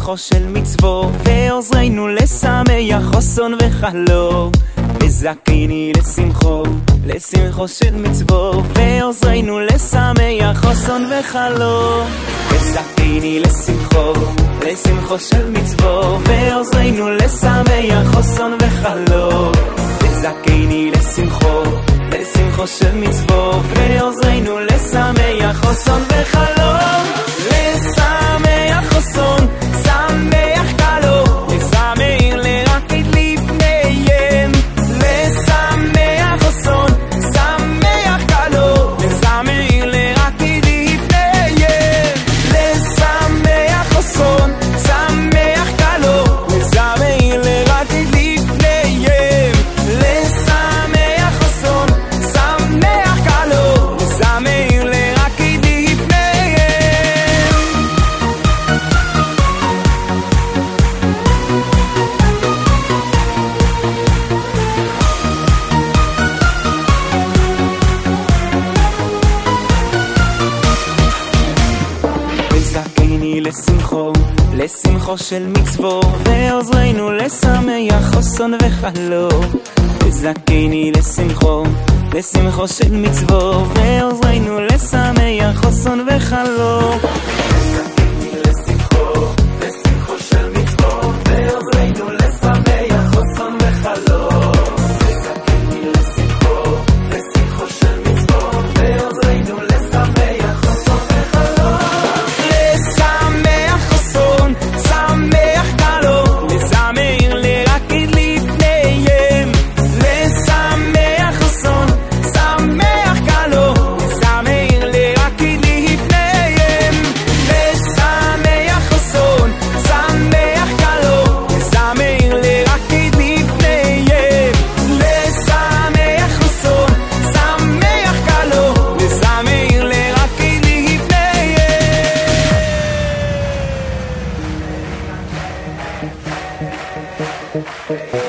לשמחו של מצוו, ועוזרנו לשמח חוסן וחלום. וזכיני לשמחו של מצוו, ועוזרנו לשמח חוסן וחלום. וזכיני לשמחו של מצוו, ועוזרנו לשמח חוסן וחלום. וזכיני לשמחו של מצוו, ועוזרנו לשמח חוסן וחלום. לשמח חוסן, שמח קלו, לשמח לרקד לפניהם. לשמח חוסן, שמח קלו, לשמח לרקד לפניהם. לשמח חוסן, שמח קלו, לשמח לרקד לפניהם. לשמח חוסן, שמח קלו, לשמח לרקד לפניהם. וזכיני לשמחו של מצוו, ועוזרנו לשמח חוסן וחלום. וזכיני לשמחו של מצוו, ועוזרנו לשמח חוסן וחלום. וזכיני לשמחו של מצוו, ועוזרנו לשמח חוסן וחלום. וזכיני לשמחו של מצוו, ועוזרנו לשמח חוסן וחלום. לשמח חוסן, שמח קלו, לשמח לרקד לפניהם. לשמח חוסן, שמח קלו, לשמח לרקד לפניהם. לשמח חוסן, שמח קלו, לשמח לרקד לפניהם. לשמח חוסן, שמח קלו, לשמח לרקד לפניהם.